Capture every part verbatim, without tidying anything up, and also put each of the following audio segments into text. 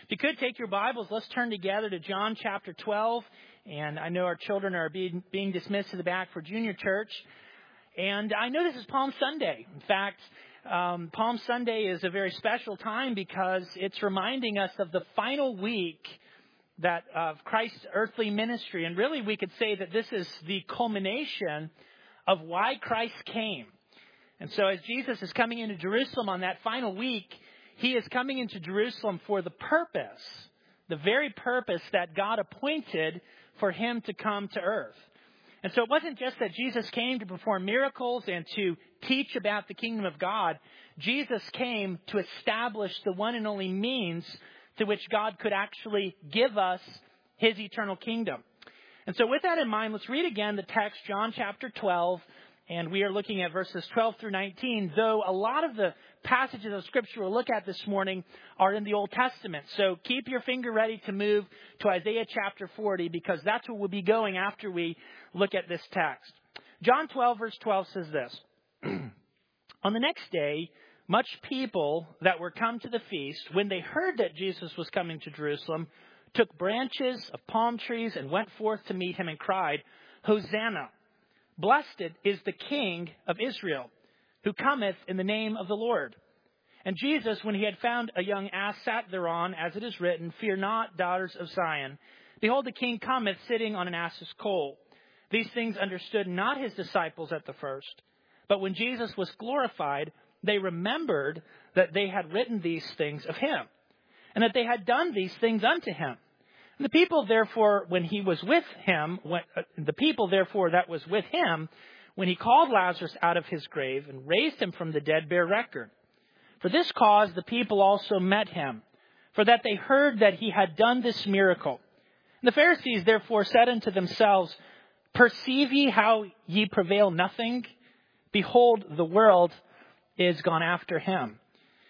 If you could take your Bibles, let's turn together to John chapter twelve. And I know our children are being, being dismissed to the back for junior church. And I know this is Palm Sunday. In fact, um, Palm Sunday is a very special time because it's reminding us of the final week that of Christ's earthly ministry. And really, we could say that this is the culmination of why Christ came. And so as Jesus is coming into Jerusalem on that final week, he is coming into Jerusalem for the purpose, the very purpose that God appointed for him to come to earth. And so it wasn't just that Jesus came to perform miracles and to teach about the kingdom of God. Jesus came to establish the one and only means to which God could actually give us his eternal kingdom. And so with that in mind, let's read again the text, John chapter twelve. And we are looking at verses twelve through nineteen, though a lot of the passages of Scripture we'll look at this morning are in the Old Testament. So keep your finger ready to move to Isaiah chapter forty, because that's where we'll be going after we look at this text. John twelve, verse twelve says this. On the next day, much people that were come to the feast, when they heard that Jesus was coming to Jerusalem, took branches of palm trees and went forth to meet him and cried, Hosanna! Blessed is the King of Israel, who cometh in the name of the Lord. And Jesus, when he had found a young ass, sat thereon, as it is written, Fear not, daughters of Zion. Behold, the King cometh sitting on an ass's colt. These things understood not his disciples at the first. But when Jesus was glorified, they remembered that they had written these things of him, and that they had done these things unto him. And the people, therefore, when he was with him, when, uh, the people, therefore, that was with him, when he called Lazarus out of his grave and raised him from the dead, bear record. For this cause the people also met him, for that they heard that he had done this miracle. And the Pharisees, therefore, said unto themselves, Perceive ye how ye prevail nothing? Behold, the world is gone after him.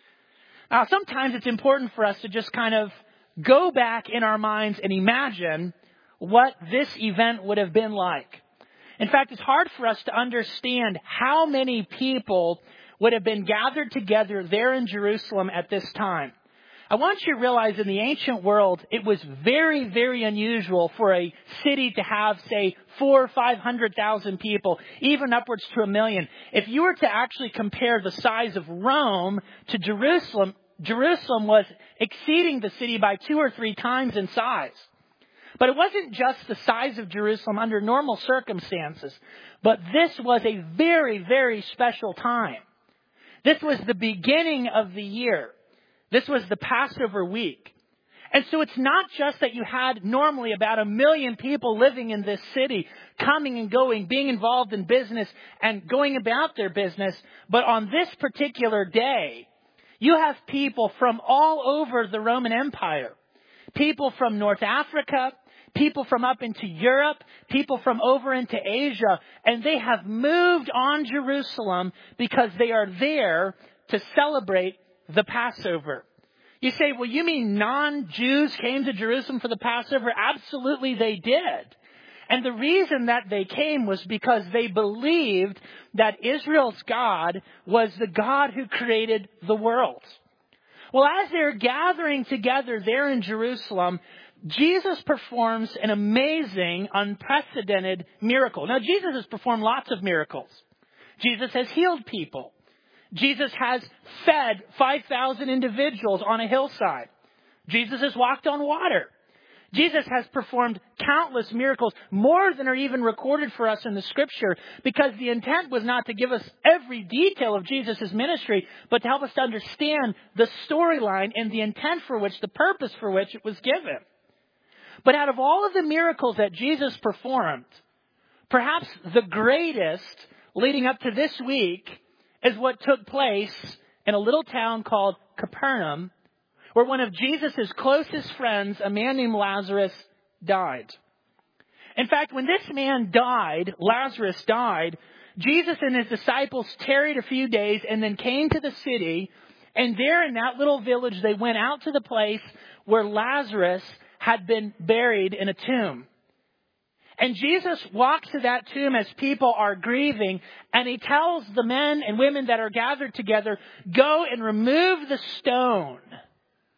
Now, sometimes it's important for us to just kind of go back in our minds and imagine what this event would have been like. In fact, it's hard for us to understand how many people would have been gathered together there in Jerusalem at this time. I want you to realize in the ancient world, it was very, very unusual for a city to have, say, four or five hundred thousand people, even upwards to a million. If you were to actually compare the size of Rome to Jerusalem, Jerusalem was exceeding the city by two or three times in size. But it wasn't just the size of Jerusalem under normal circumstances, but this was a very, very special time. This was the beginning of the year. This was the Passover week. And so it's not just that you had normally about a million people living in this city, coming and going, being involved in business and going about their business, but on this particular day, you have people from all over the Roman Empire. People from North Africa, people from up into Europe, people from over into Asia. And they have moved on Jerusalem because they are there to celebrate the Passover. You say, well, you mean non-Jews came to Jerusalem for the Passover? Absolutely they did. And the reason that they came was because they believed that Israel's God was the God who created the world. Well, as they're gathering together there in Jerusalem, Jesus performs an amazing, unprecedented miracle. Now, Jesus has performed lots of miracles. Jesus has healed people. Jesus has fed five thousand individuals on a hillside. Jesus has walked on water. Jesus has performed countless miracles, more than are even recorded for us in the Scripture, because the intent was not to give us every detail of Jesus' ministry, but to help us to understand the storyline and the intent for which, the purpose for which it was given. But out of all of the miracles that Jesus performed, perhaps the greatest leading up to this week is what took place in a little town called Capernaum, where one of Jesus' closest friends, a man named Lazarus, died. In fact, when this man died, Lazarus died, Jesus and his disciples tarried a few days and then came to the city. And there in that little village, they went out to the place where Lazarus had been buried in a tomb. And Jesus walks to that tomb as people are grieving, and he tells the men and women that are gathered together, go and remove the stone.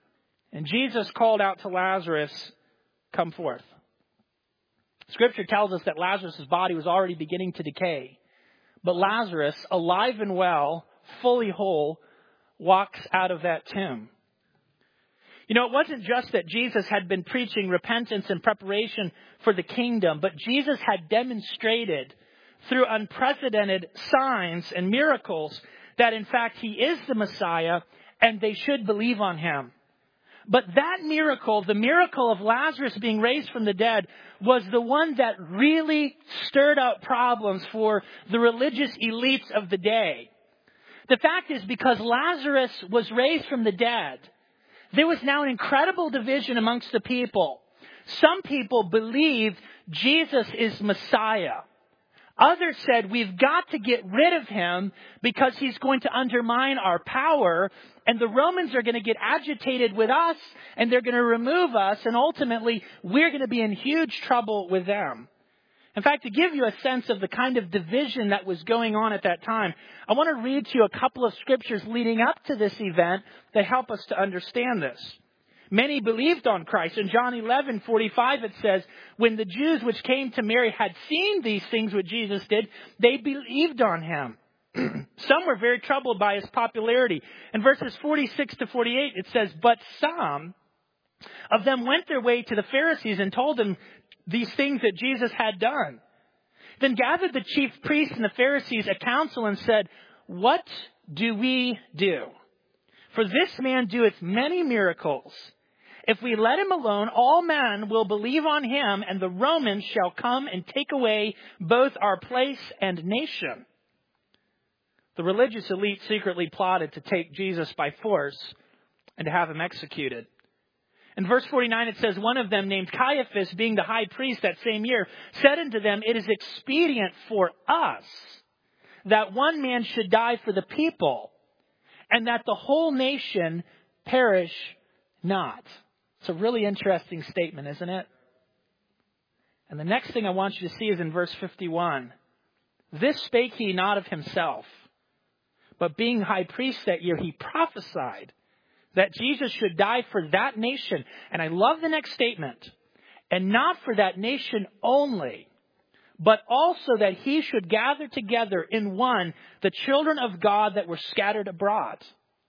And Jesus called out to Lazarus, "Come forth." Scripture tells us that Lazarus' body was already beginning to decay. But Lazarus, alive and well, fully whole, walks out of that tomb. You know, it wasn't just that Jesus had been preaching repentance and preparation for the kingdom, but Jesus had demonstrated through unprecedented signs and miracles that in fact he is the Messiah and they should believe on him. But that miracle, the miracle of Lazarus being raised from the dead, was the one that really stirred up problems for the religious elites of the day. The fact is, because Lazarus was raised from the dead, there was now an incredible division amongst the people. Some people believed Jesus is Messiah. Others said, we've got to get rid of him because he's going to undermine our power, and the Romans are going to get agitated with us, and they're going to remove us, and ultimately we're going to be in huge trouble with them. In fact, to give you a sense of the kind of division that was going on at that time, I want to read to you a couple of scriptures leading up to this event that help us to understand this. Many believed on Christ. In John eleven forty-five, it says, when the Jews which came to Mary had seen these things which Jesus did, they believed on him. Some were very troubled by his popularity. In verses forty-six to forty-eight, it says, but some of them went their way to the Pharisees and told them these things that Jesus had done. Then gathered the chief priests and the Pharisees a council and said, what do we do? For this man doeth many miracles. If we let him alone, all men will believe on him, and the Romans shall come and take away both our place and nation. The religious elite secretly plotted to take Jesus by force and to have him executed. In verse forty-nine, it says, one of them, named Caiaphas, being the high priest that same year, said unto them, it is expedient for us that one man should die for the people, and that the whole nation perish not. It's a really interesting statement, isn't it? And the next thing I want you to see is in verse fifty-one. This spake he not of himself, but being high priest that year, he prophesied that Jesus should die for that nation. And I love the next statement. And not for that nation only, but also that he should gather together in one the children of God that were scattered abroad.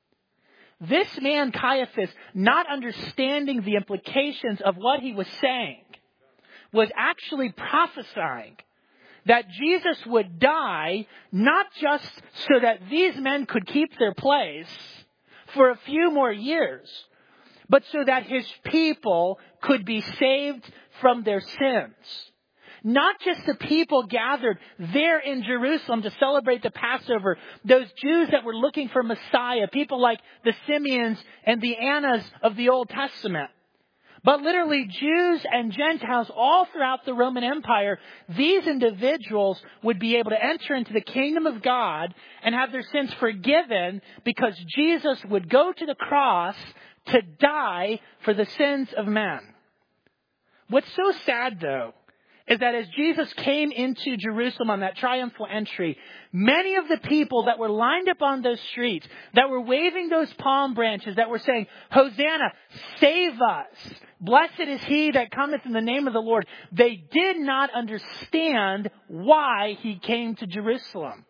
This man, Caiaphas, not understanding the implications of what he was saying, was actually prophesying that Jesus would die not just so that these men could keep their place for a few more years, but so that his people could be saved from their sins. Not just the people gathered there in Jerusalem to celebrate the Passover, those Jews that were looking for Messiah, people like the Simeons and the Annas of the Old Testament. But literally Jews and Gentiles all throughout the Roman Empire, these individuals would be able to enter into the kingdom of God and have their sins forgiven because Jesus would go to the cross to die for the sins of men. What's so sad, though, is that as Jesus came into Jerusalem on that triumphal entry, many of the people that were lined up on those streets, that were waving those palm branches, that were saying, Hosanna, save us, blessed is he that cometh in the name of the Lord, they did not understand why he came to Jerusalem.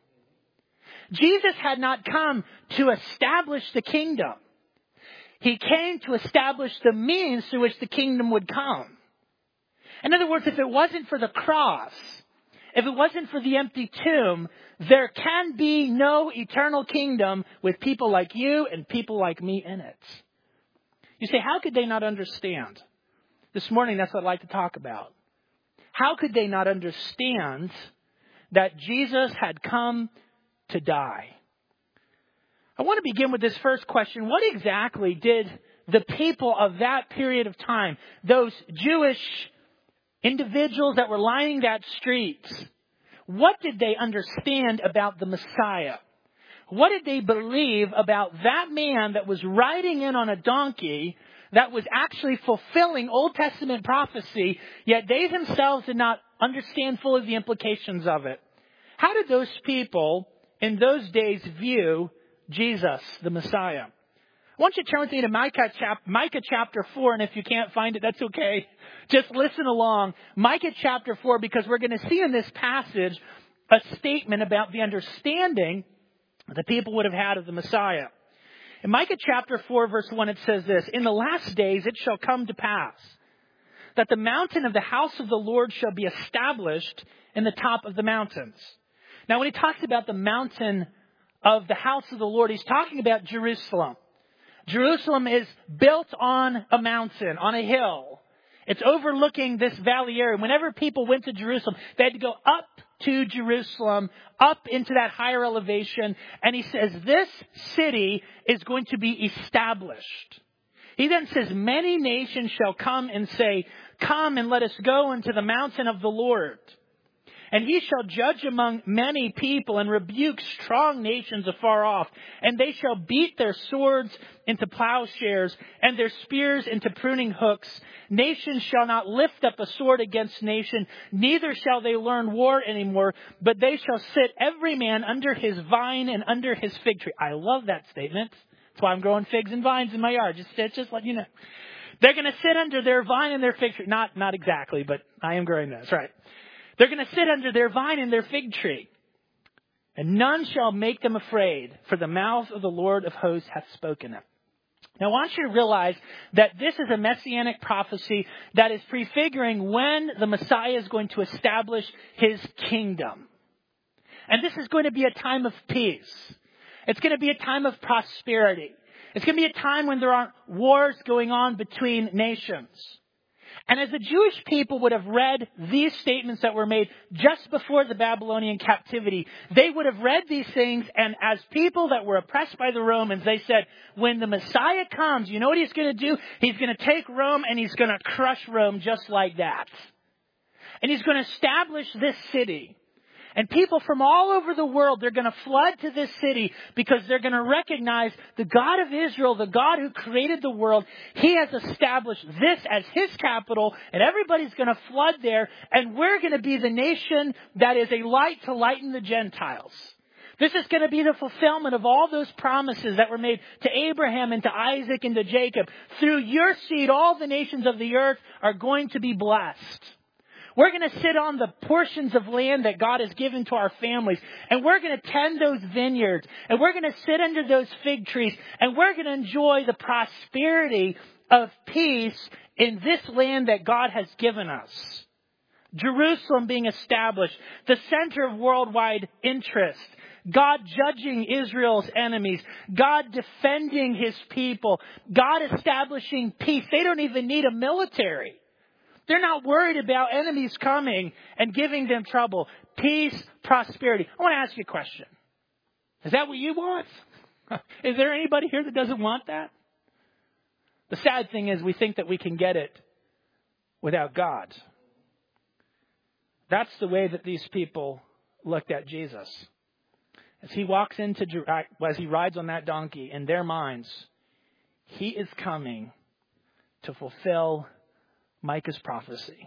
Jesus had not come to establish the kingdom. He came to establish the means through which the kingdom would come. In other words, if it wasn't for the cross, if it wasn't for the empty tomb, there can be no eternal kingdom with people like you and people like me in it. You say, how could they not understand? This morning, that's what I'd like to talk about. How could they not understand that Jesus had come to die? I want to begin with this first question. What exactly did the people of that period of time, those Jewish individuals that were lining that street, what did they understand about the Messiah? What did they believe about that man that was riding in on a donkey that was actually fulfilling Old Testament prophecy, yet they themselves did not understand fully the implications of it? How did those people in those days view Jesus, the Messiah? Why don't you turn with me to Micah, chap- Micah chapter four, and if you can't find it, that's okay. Just listen along. Micah chapter four, because we're going to see in this passage a statement about the understanding the people would have had of the Messiah. In Micah chapter four, verse one, it says this, "In the last days it shall come to pass that the mountain of the house of the Lord shall be established in the top of the mountains." Now, when he talks about the mountain of the house of the Lord, he's talking about Jerusalem. Jerusalem is built on a mountain, on a hill. It's overlooking this valley area. Whenever people went to Jerusalem, they had to go up to Jerusalem, up into that higher elevation. And he says this city is going to be established. He then says, "Many nations shall come and say, 'Come and let us go into the mountain of the Lord.' And he shall judge among many people and rebuke strong nations afar off. And they shall beat their swords into plowshares and their spears into pruning hooks. Nation shall not lift up a sword against nation, neither shall they learn war anymore, but they shall sit every man under his vine and under his fig tree." I love that statement. That's why I'm growing figs and vines in my yard. Just, just let you know. They're going to sit under their vine and their fig tree. Not, not exactly, but I am growing this, right? They're going to sit under their vine and their fig tree. "And none shall make them afraid, for the mouth of the Lord of hosts hath spoken it." Now, I want you to realize that this is a messianic prophecy that is prefiguring when the Messiah is going to establish his kingdom. And this is going to be a time of peace. It's going to be a time of prosperity. It's going to be a time when there aren't wars going on between nations. And as the Jewish people would have read these statements that were made just before the Babylonian captivity, they would have read these things, and as people that were oppressed by the Romans, they said, when the Messiah comes, you know what he's going to do? He's going to take Rome and he's going to crush Rome just like that. And he's going to establish this city. And people from all over the world, they're going to flood to this city because they're going to recognize the God of Israel, the God who created the world. He has established this as his capital, and everybody's going to flood there. And we're going to be the nation that is a light to lighten the Gentiles. This is going to be the fulfillment of all those promises that were made to Abraham and to Isaac and to Jacob. Through your seed, all the nations of the earth are going to be blessed. We're going to sit on the portions of land that God has given to our families. And we're going to tend those vineyards. And we're going to sit under those fig trees. And we're going to enjoy the prosperity of peace in this land that God has given us. Jerusalem being established, the center of worldwide interest. God judging Israel's enemies. God defending his people. God establishing peace. They don't even need a military. They're not worried about enemies coming and giving them trouble. Peace, prosperity. I want to ask you a question. Is that what you want? Is there anybody here that doesn't want that? The sad thing is we think that we can get it without God. That's the way that these people looked at Jesus. As he walks into, as he rides on that donkey, in their minds, he is coming to fulfill Micah's prophecy.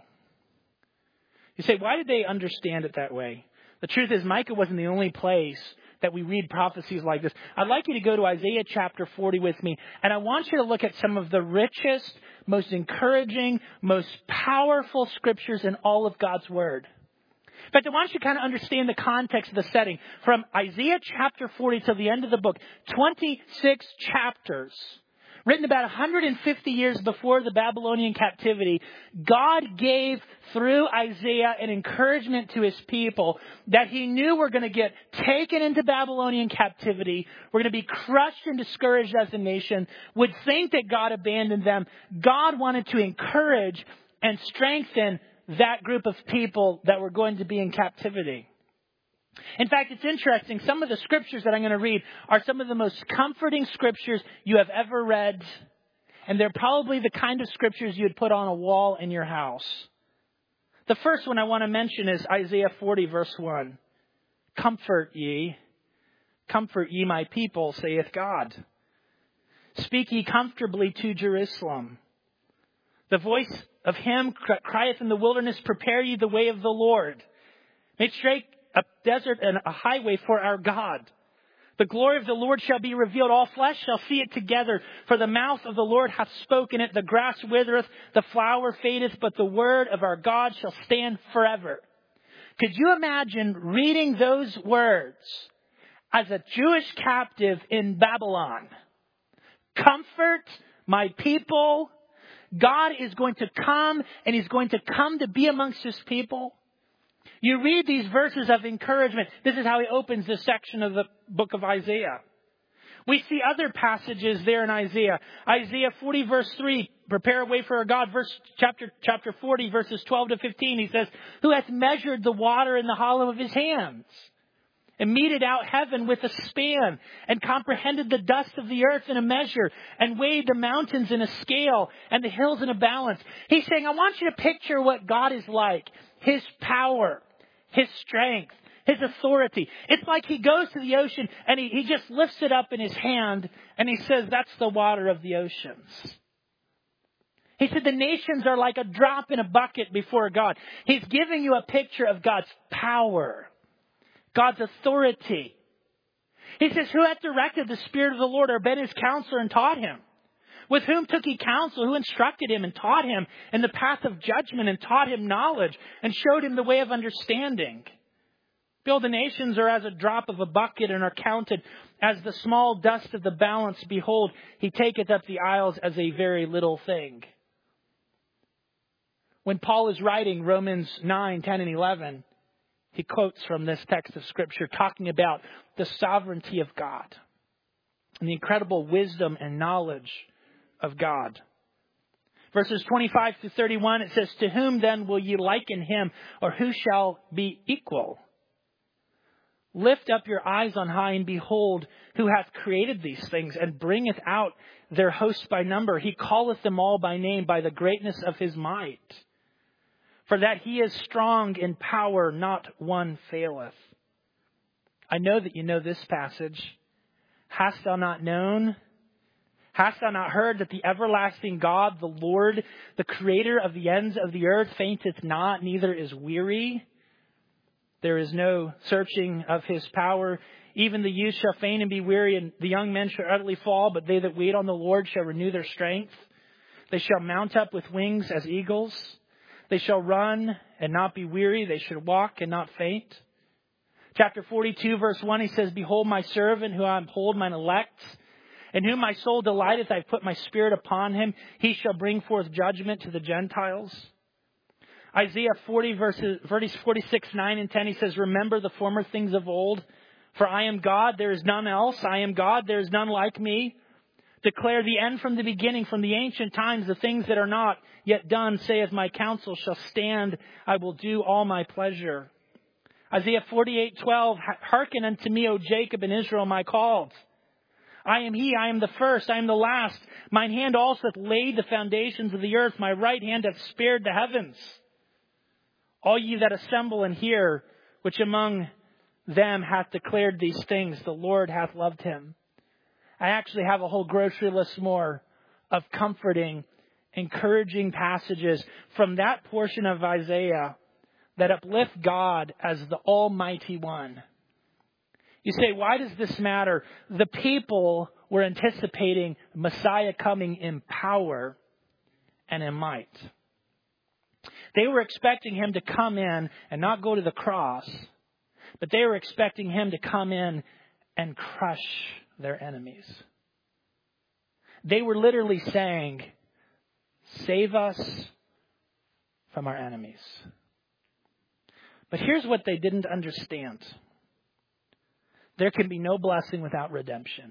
You say, why did they understand it that way? The truth is, Micah wasn't the only place that we read prophecies like this. I'd like you to go to Isaiah chapter forty with me, and I want you to look at some of the richest, most encouraging, most powerful scriptures in all of God's Word. In fact, I want you to kind of understand the context of the setting. From Isaiah chapter forty to the end of the book, twenty-six chapters. Written about one hundred fifty years before the Babylonian captivity, God gave through Isaiah an encouragement to his people that he knew were going to get taken into Babylonian captivity, were going to be crushed and discouraged as a nation, would think that God abandoned them. God wanted to encourage and strengthen that group of people that were going to be in captivity. In fact, it's interesting. Some of the scriptures that I'm going to read are some of the most comforting scriptures you have ever read. And they're probably the kind of scriptures you'd put on a wall in your house. The first one I want to mention is Isaiah forty, verse one. Comfort ye, comfort ye my people, saith God. Speak ye comfortably to Jerusalem. The voice of him crieth in the wilderness, prepare ye the way of the Lord. Make straight a desert and a highway for our God. The glory of the Lord shall be revealed. All flesh shall see it together. For the mouth of the Lord hath spoken it. The grass withereth, the flower fadeth, but the word of our God shall stand forever. Could you imagine reading those words as a Jewish captive in Babylon? Comfort my people. God is going to come, and He's going to come to be amongst His people. You read these verses of encouragement. This is how he opens this section of the book of Isaiah. We see other passages there in Isaiah. Isaiah forty verse three, prepare a way for our God. Verse chapter chapter forty verses twelve to fifteen, he says, who hath measured the water in the hollow of his hands, and meted out heaven with a span, and comprehended the dust of the earth in a measure, and weighed the mountains in a scale, and the hills in a balance. He's saying, I want you to picture what God is like. His power, His strength, His authority. It's like He goes to the ocean and he, he just lifts it up in His hand and He says, that's the water of the oceans. He said the nations are like a drop in a bucket before God. He's giving you a picture of God's power, God's authority. He says, who hath directed the Spirit of the Lord, or been His counselor and taught Him? With whom took He counsel? Who instructed him and taught him in the path of judgment, and taught him knowledge, and showed him the way of understanding? Behold, the nations are as a drop of a bucket, and are counted as the small dust of the balance. Behold, He taketh up the isles as a very little thing. When Paul is writing Romans nine, ten, and eleven, he quotes from this text of Scripture talking about the sovereignty of God and the incredible wisdom and knowledge of God. Verses twenty-five to thirty-one, it says, to whom then will ye liken Him, or who shall be equal? Lift up your eyes on high, and behold, who hath created these things, and bringeth out their hosts by number. He calleth them all by name, by the greatness of His might. For that He is strong in power, not one faileth. I know that you know this passage. Hast thou not known? Hast thou not heard that the everlasting God, the Lord, the creator of the ends of the earth, fainteth not, neither is weary? There is no searching of His power. Even the youth shall faint and be weary, and the young men shall utterly fall. But they that wait on the Lord shall renew their strength. They shall mount up with wings as eagles. They shall run and not be weary. They shall walk and not faint. Chapter forty-two, verse one, he says, behold my servant, who I uphold, mine elect, in whom my soul delighteth. I put my spirit upon him. He shall bring forth judgment to the Gentiles. Isaiah forty, verses, verses forty-six, nine, and ten, he says, remember the former things of old. For I am God, there is none else. I am God, there is none like me. Declare the end from the beginning, from the ancient times, the things that are not yet done, saith my counsel shall stand. I will do all my pleasure. Isaiah forty-eight, twelve, hearken unto me, O Jacob and Israel, my called. I am He, I am the first, I am the last. Mine hand also hath laid the foundations of the earth. My right hand hath spared the heavens. All ye that assemble and hear, which among them hath declared these things, the Lord hath loved him. I actually have a whole grocery list more of comforting, encouraging passages from that portion of Isaiah that uplift God as the Almighty One. You say, why does this matter? The people were anticipating Messiah coming in power and in might. They were expecting Him to come in and not go to the cross, but they were expecting Him to come in and crush their enemies. They were literally saying, save us from our enemies. But here's what they didn't understand. There can be no blessing without redemption.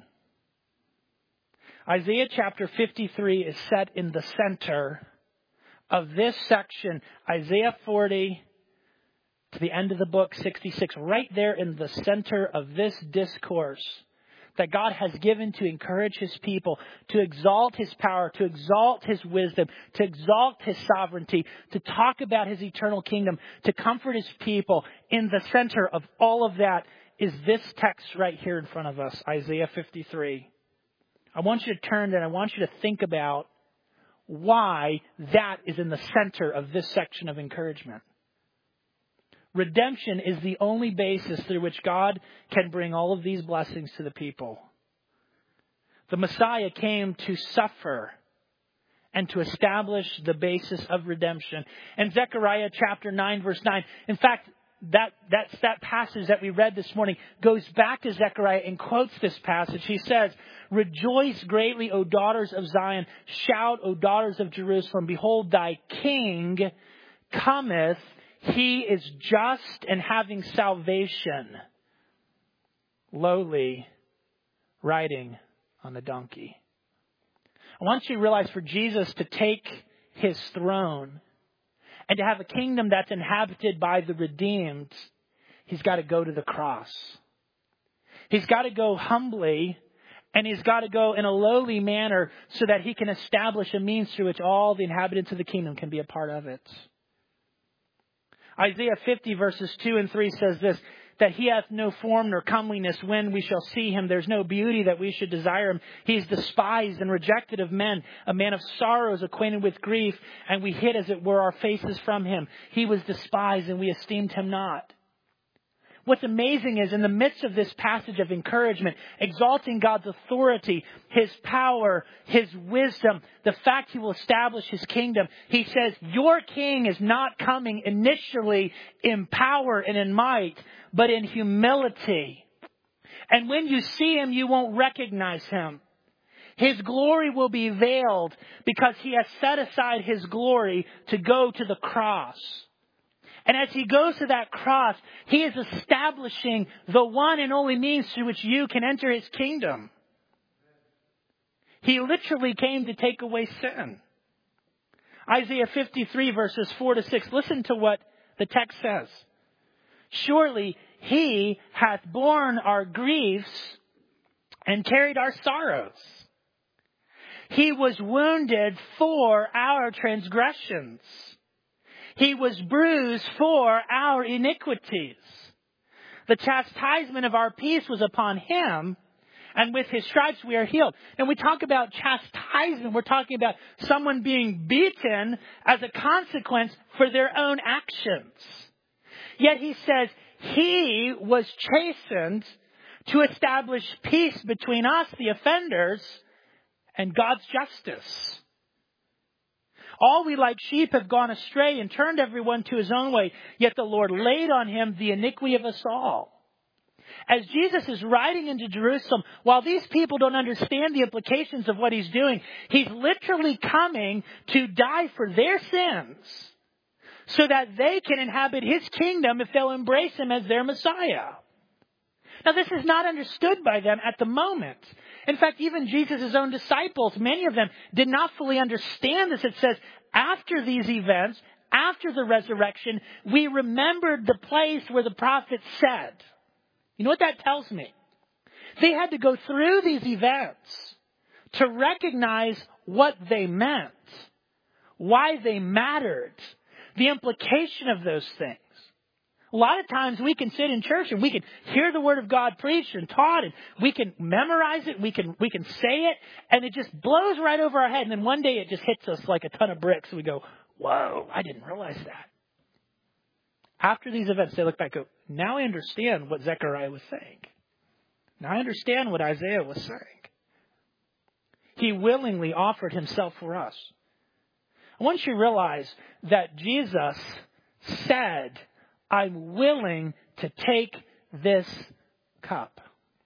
Isaiah chapter fifty-three is set in the center of this section, Isaiah forty to the end of the book, sixty-six, right there in the center of this discourse that God has given to encourage His people, to exalt His power, to exalt His wisdom, to exalt His sovereignty, to talk about His eternal kingdom, to comfort His people. In the center of all of that is this text right here in front of us, Isaiah fifty-three. I want you to turn and I want you to think about why that is in the center of this section of encouragement. Redemption is the only basis through which God can bring all of these blessings to the people. The Messiah came to suffer and to establish the basis of redemption. And Zechariah chapter nine, verse nine. In fact, that, that, that passage that we read this morning goes back to Zechariah and quotes this passage. He says, "Rejoice greatly, O daughters of Zion. Shout, O daughters of Jerusalem. Behold, thy king cometh. He is just and having salvation, lowly, riding on the donkey." I want you to realize, for Jesus to take his throne and to have a kingdom that's inhabited by the redeemed, he's got to go to the cross. He's got to go humbly, and he's got to go in a lowly manner so that he can establish a means through which all the inhabitants of the kingdom can be a part of it. Isaiah fifty verses two and three says this, that he hath no form nor comeliness. When we shall see him, there's no beauty that we should desire him. He is despised and rejected of men, a man of sorrows, acquainted with grief, and we hid, as it were, our faces from him. He was despised, and we esteemed him not. What's amazing is, in the midst of this passage of encouragement, exalting God's authority, his power, his wisdom, the fact he will establish his kingdom, he says, your king is not coming initially in power and in might, but in humility. And when you see him, you won't recognize him. His glory will be veiled because he has set aside his glory to go to the cross. And as he goes to that cross, he is establishing the one and only means through which you can enter his kingdom. He literally came to take away sin. Isaiah fifty-three verses four to six. Listen to what the text says. Surely he hath borne our griefs and carried our sorrows. He was wounded for our transgressions. He was bruised for our iniquities. The chastisement of our peace was upon him, and with his stripes we are healed. And we talk about chastisement. We're talking about someone being beaten as a consequence for their own actions. Yet he says he was chastened to establish peace between us, the offenders, and God's justice. All we like sheep have gone astray and turned everyone to his own way. Yet the Lord laid on him the iniquity of us all. As Jesus is riding into Jerusalem, while these people don't understand the implications of what he's doing, he's literally coming to die for their sins so that they can inhabit his kingdom if they'll embrace him as their Messiah. Now, this is not understood by them at the moment. In fact, even Jesus' own disciples, many of them did not fully understand this. It says, after these events, after the resurrection, we remembered the place where the prophet said. You know what that tells me? They had to go through these events to recognize what they meant, why they mattered, the implication of those things. A lot of times we can sit in church and we can hear the word of God preached and taught, and we can memorize it, we can we can say it, and it just blows right over our head. And then one day it just hits us like a ton of bricks, and we go, whoa, I didn't realize that. After these events, they look back and go, now I understand what Zechariah was saying. Now I understand what Isaiah was saying. He willingly offered himself for us. I want you to realize that Jesus said, I'm willing to take this cup.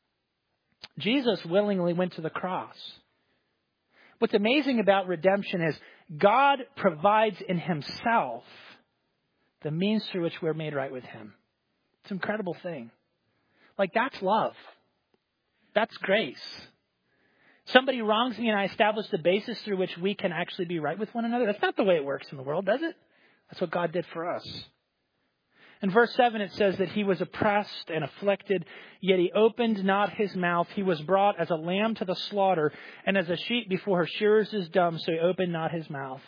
Jesus willingly went to the cross. What's amazing about redemption is God provides in himself the means through which we're made right with him. It's an incredible thing. Like, that's love. That's grace. Somebody wrongs me and I establish the basis through which we can actually be right with one another. That's not the way it works in the world, does it? That's what God did for us. In verse seven, it says that he was oppressed and afflicted, yet he opened not his mouth. He was brought as a lamb to the slaughter, and as a sheep before her shearers is dumb, so he opened not his mouth.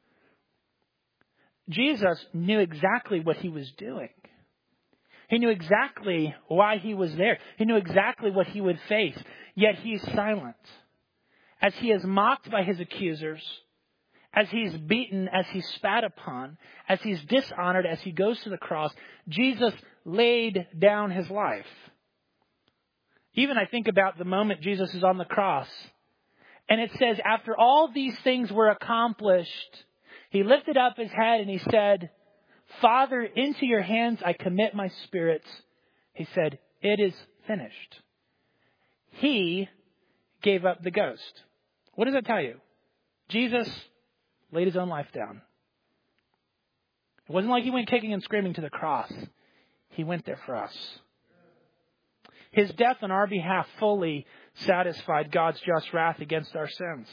Jesus knew exactly what he was doing. He knew exactly why he was there. He knew exactly what he would face, yet he is silent. As he is mocked by his accusers, as he's beaten, as he's spat upon, as he's dishonored, as he goes to the cross, Jesus laid down his life. Even I think about the moment Jesus is on the cross. And it says, after all these things were accomplished, he lifted up his head and he said, Father, into your hands I commit my spirit. He said, it is finished. He gave up the ghost. What does that tell you? Jesus laid his own life down. It wasn't like he went kicking and screaming to the cross. He went there for us. His death on our behalf fully satisfied God's just wrath against our sins.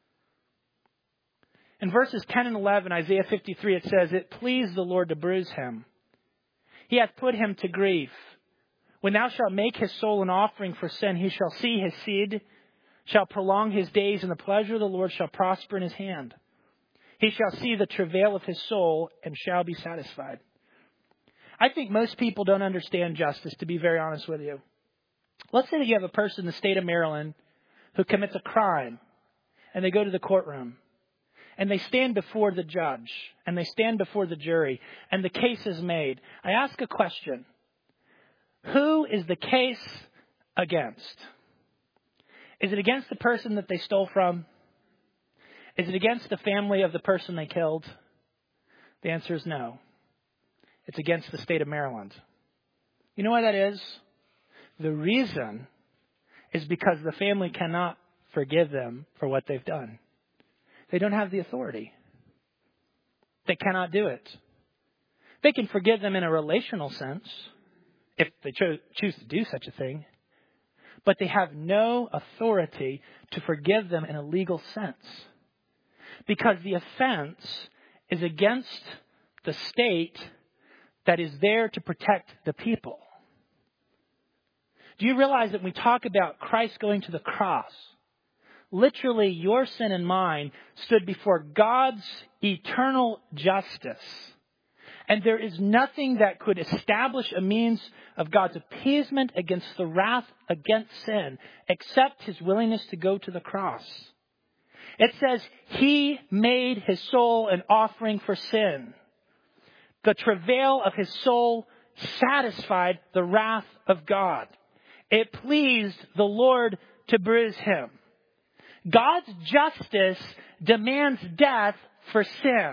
In verses ten and eleven, Isaiah fifty-three, it says, it pleased the Lord to bruise him. He hath put him to grief. When thou shalt make his soul an offering for sin, he shall see his seed, shall prolong his days, and the pleasure of the Lord shall prosper in his hand. He shall see the travail of his soul and shall be satisfied. I think most people don't understand justice, to be very honest with you. Let's say that you have a person in the state of Maryland who commits a crime, and they go to the courtroom, and they stand before the judge, and they stand before the jury, and the case is made. I ask a question. Who is the case against? Is it against the person that they stole from? Is it against the family of the person they killed? The answer is no. It's against the state of Maryland. You know why that is? The reason is because the family cannot forgive them for what they've done. They don't have the authority. They cannot do it. They can forgive them in a relational sense, if they cho- choose to do such a thing. But they have no authority to forgive them in a legal sense. Because the offense is against the state that is there to protect the people. Do you realize that when we talk about Christ going to the cross, literally your sin and mine stood before God's eternal justice. And there is nothing that could establish a means of God's appeasement against the wrath against sin except his willingness to go to the cross. It says he made his soul an offering for sin. The travail of his soul satisfied the wrath of God. It pleased the Lord to bruise him. God's justice demands death for sin.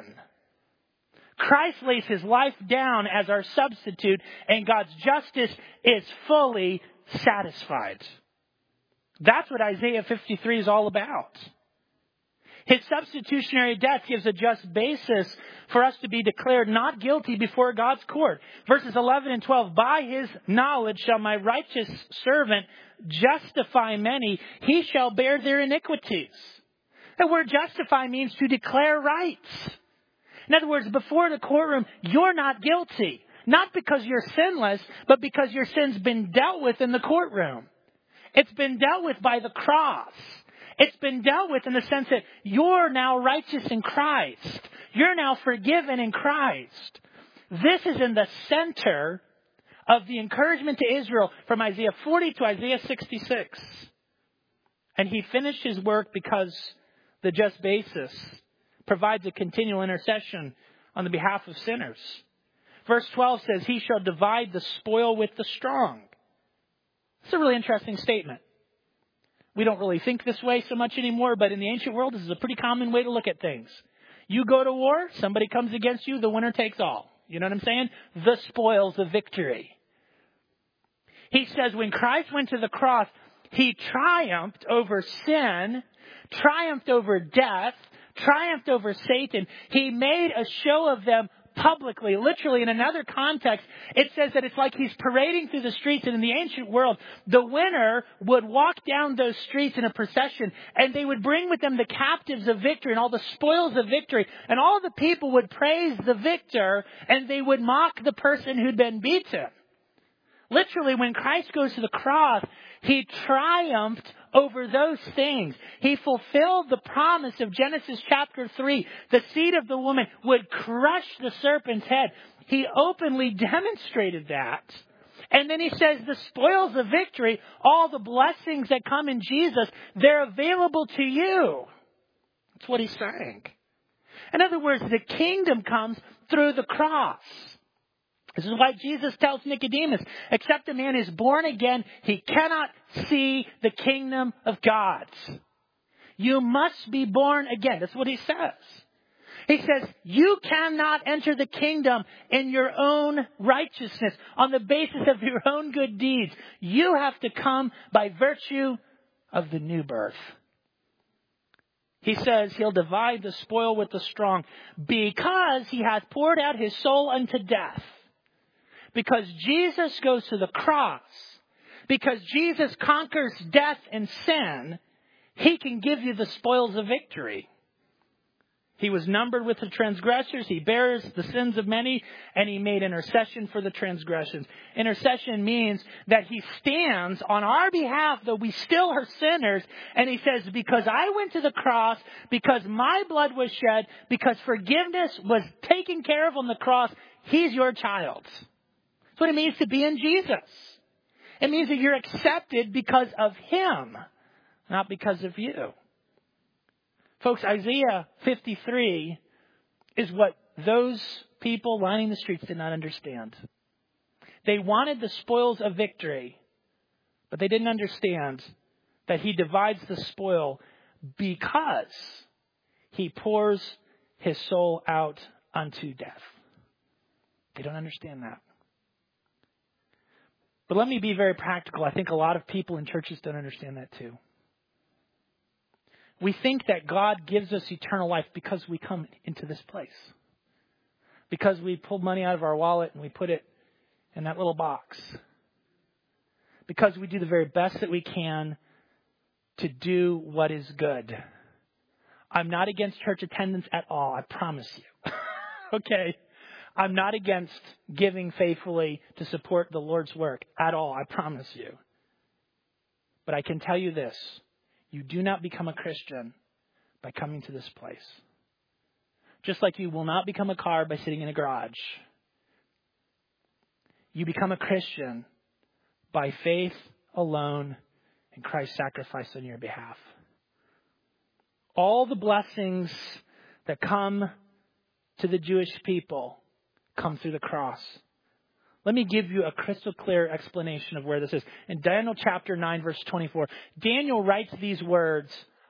Christ lays his life down as our substitute, and God's justice is fully satisfied. That's what Isaiah fifty-three is all about. His substitutionary death gives a just basis for us to be declared not guilty before God's court. Verses eleven and twelve, by his knowledge shall my righteous servant justify many. He shall bear their iniquities. The word justify means to declare rights. In other words, before the courtroom, you're not guilty. Not because you're sinless, but because your sin's been dealt with in the courtroom. It's been dealt with by the cross. It's been dealt with in the sense that you're now righteous in Christ. You're now forgiven in Christ. This is in the center of the encouragement to Israel from Isaiah forty to Isaiah sixty-six. And he finished his work because the just basis provides a continual intercession on the behalf of sinners. Verse twelve says, he shall divide the spoil with the strong. It's a really interesting statement. We don't really think this way so much anymore, but in the ancient world, this is a pretty common way to look at things. You go to war, somebody comes against you, the winner takes all. You know what I'm saying? The spoils of victory. He says when Christ went to the cross, he triumphed over sin, triumphed over death, triumphed over Satan. He made a show of them publicly. Literally, in another context, it says that it's like he's parading through the streets. And in the ancient world, the winner would walk down those streets in a procession, and they would bring with them the captives of victory and all the spoils of victory. And all the people would praise the victor, and they would mock the person who'd been beaten. Literally, when Christ goes to the cross, he triumphed over those things. He fulfilled the promise of Genesis chapter three. The seed of the woman would crush the serpent's head. He openly demonstrated that. And then he says the spoils of victory, all the blessings that come in Jesus, they're available to you. That's what he's saying. In other words, the kingdom comes through the cross. This is why Jesus tells Nicodemus, except a man is born again, he cannot see the kingdom of God. You must be born again. That's what he says. He says, you cannot enter the kingdom in your own righteousness, on the basis of your own good deeds. You have to come by virtue of the new birth. He says he'll divide the spoil with the strong because he hath poured out his soul unto death. Because Jesus goes to the cross, because Jesus conquers death and sin, he can give you the spoils of victory. He was numbered with the transgressors. He bears the sins of many, and he made intercession for the transgressions. Intercession means that he stands on our behalf, though we still are sinners. And he says, because I went to the cross, because my blood was shed, because forgiveness was taken care of on the cross, he's your child. That's what it means to be in Jesus. It means that you're accepted because of him, not because of you. Folks, Isaiah fifty-three is what those people lining the streets did not understand. They wanted the spoils of victory, but they didn't understand that he divides the spoil because he pours his soul out unto death. They don't understand that. But let me be very practical. I think a lot of people in churches don't understand that too. We think that God gives us eternal life because we come into this place. Because we pull money out of our wallet and we put it in that little box. Because we do the very best that we can to do what is good. I'm not against church attendance at all, I promise you. Okay? I'm not against giving faithfully to support the Lord's work at all, I promise you. But I can tell you this. You do not become a Christian by coming to this place. Just like you will not become a car by sitting in a garage. You become a Christian by faith alone in Christ's sacrifice on your behalf. All the blessings that come to the Jewish people come through the cross. Let me give you a crystal clear explanation of where this is. In Daniel chapter nine, verse twenty-four, Daniel writes these words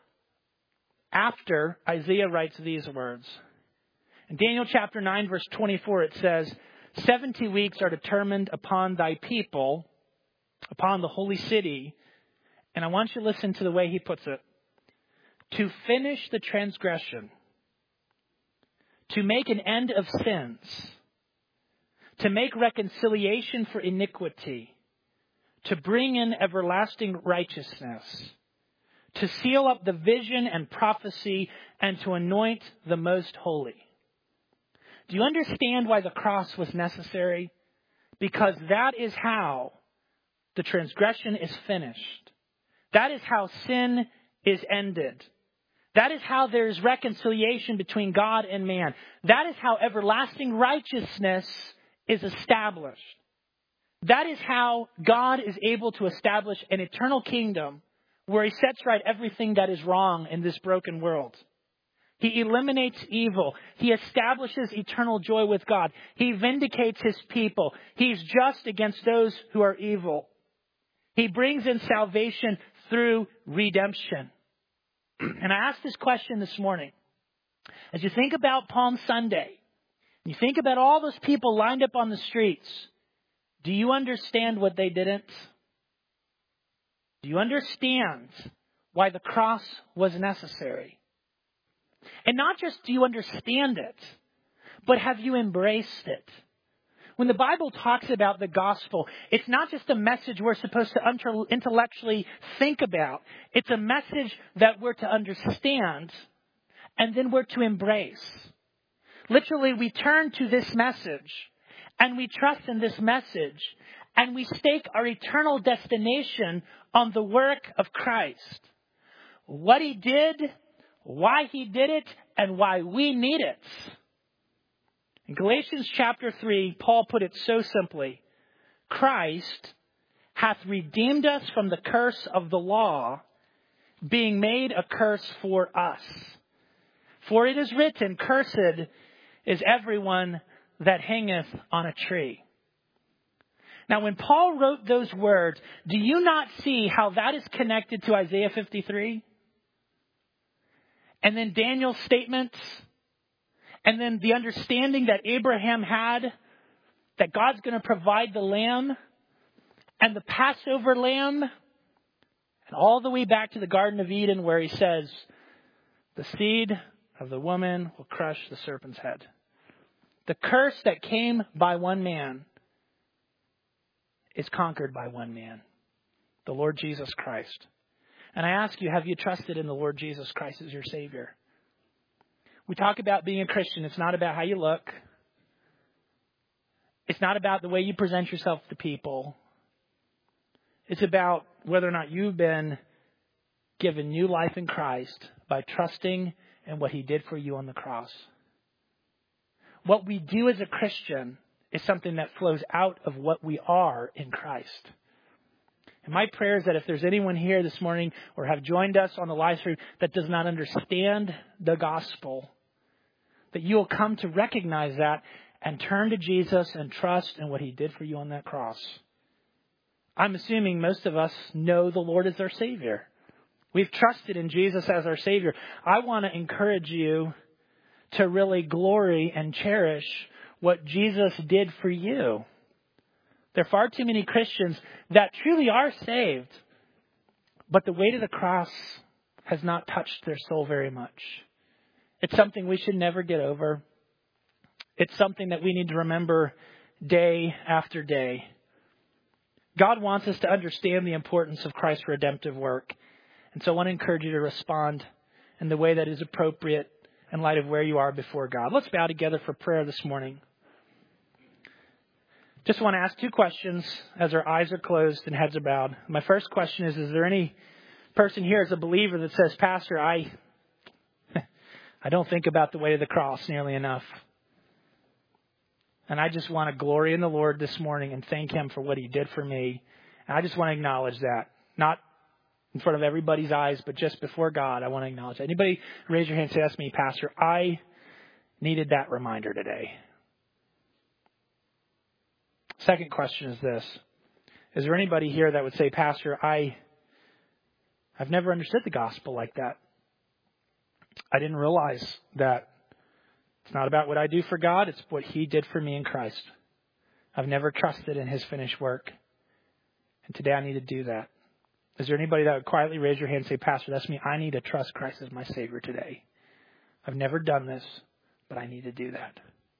after Isaiah writes these words. In Daniel chapter nine, verse twenty-four, it says, seventy weeks are determined upon thy people, upon the holy city. And I want you to listen to the way he puts it. To finish the transgression, to make an end of sins, to make reconciliation for iniquity, to bring in everlasting righteousness, to seal up the vision and prophecy, and to anoint the most holy. Do you understand why the cross was necessary? Because that is how the transgression is finished. That is how sin is ended. That is how there is reconciliation between God and man. That is how everlasting righteousness is established. That is how God is able to establish an eternal kingdom where he sets right everything that is wrong in this broken world. He eliminates evil. He establishes eternal joy with God. He vindicates his people. He's just against those who are evil. He brings in salvation through redemption. And I asked this question this morning. As you think about Palm Sunday, you think about all those people lined up on the streets. Do you understand what they didn't? Do you understand why the cross was necessary? And not just do you understand it, but have you embraced it? When the Bible talks about the gospel, it's not just a message we're supposed to intellectually think about. It's a message that we're to understand and then we're to embrace. Literally, we turn to this message and we trust in this message and we stake our eternal destination on the work of Christ. What he did, why he did it, and why we need it. In Galatians chapter three, Paul put it so simply. Christ hath redeemed us from the curse of the law, being made a curse for us. For it is written, cursed is everyone that hangeth on a tree. Now, when Paul wrote those words, do you not see how that is connected to Isaiah fifty-three? And then Daniel's statements? And then the understanding that Abraham had that God's going to provide the lamb and the Passover lamb, and all the way back to the Garden of Eden where he says, the seed of the woman will crush the serpent's head. The curse that came by one man is conquered by one man, the Lord Jesus Christ. And I ask you, have you trusted in the Lord Jesus Christ as your Savior? We talk about being a Christian. It's not about how you look. It's not about the way you present yourself to people. It's about whether or not you've been given new life in Christ by trusting in what He did for you on the cross. What we do as a Christian is something that flows out of what we are in Christ. And my prayer is that if there's anyone here this morning or have joined us on the live stream that does not understand the gospel, that you will come to recognize that and turn to Jesus and trust in what He did for you on that cross. I'm assuming most of us know the Lord as our Savior. We've trusted in Jesus as our Savior. I want to encourage you to really glory and cherish what Jesus did for you. There are far too many Christians that truly are saved, but the weight of the cross has not touched their soul very much. It's something we should never get over. It's something that we need to remember day after day. God wants us to understand the importance of Christ's redemptive work. And so I want to encourage you to respond in the way that is appropriate in light of where you are before God. Let's bow together for prayer this morning. Just want to ask two questions as our eyes are closed and heads are bowed. My first question is, is there any person here as a believer that says, Pastor, I, I don't think about the weight of the cross nearly enough. And I just want to glory in the Lord this morning and thank Him for what He did for me. And I just want to acknowledge that. Not in front of everybody's eyes, but just before God, I want to acknowledge that. Anybody raise your hand and say, that's me, Pastor. I needed that reminder today. Second question is this. Is there anybody here that would say, Pastor, I, I've never understood the gospel like that. I didn't realize that it's not about what I do for God. It's what He did for me in Christ. I've never trusted in His finished work. And today I need to do that. Is there anybody that would quietly raise your hand and say, Pastor, that's me. I need to trust Christ as my Savior today. I've never done this, but I need to do that.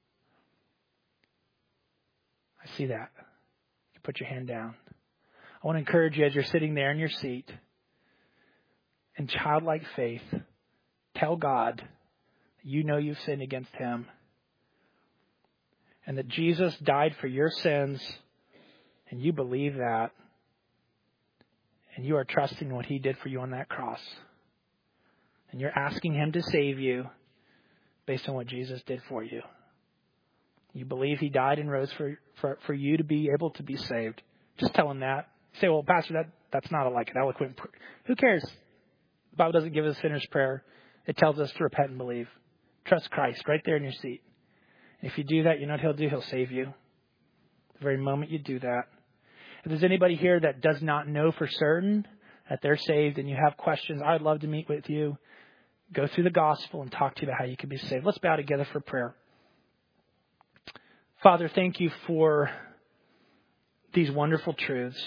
I see that. You put your hand down. I want to encourage you as you're sitting there in your seat, in childlike faith, tell God that you know you've sinned against Him and that Jesus died for your sins, and you believe that, and you are trusting what He did for you on that cross. And you're asking Him to save you based on what Jesus did for you. You believe He died and rose for, for, for you to be able to be saved. Just tell Him that. You say, well, Pastor, that, that's not a, like an eloquent prayer. Who cares? The Bible doesn't give us a sinner's prayer. It tells us to repent and believe. Trust Christ right there in your seat. And if you do that, you know what He'll do? He'll save you. The very moment you do that. If there's anybody here that does not know for certain that they're saved and you have questions, I'd love to meet with you. Go through the gospel and talk to you about how you can be saved. Let's bow together for prayer. Father, thank You for these wonderful truths.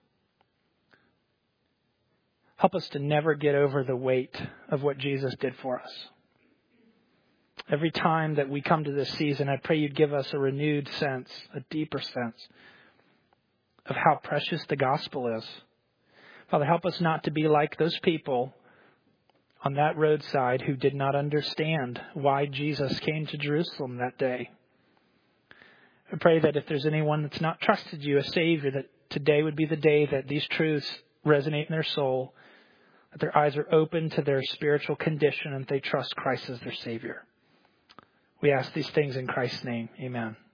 Help us to never get over the weight of what Jesus did for us. Every time that we come to this season, I pray You'd give us a renewed sense, a deeper sense of how precious the gospel is. Father, help us not to be like those people on that roadside who did not understand why Jesus came to Jerusalem that day. I pray that if there's anyone that's not trusted You as Savior, that today would be the day that these truths resonate in their soul, that their eyes are open to their spiritual condition and they trust Christ as their Savior. We ask these things in Christ's name. Amen.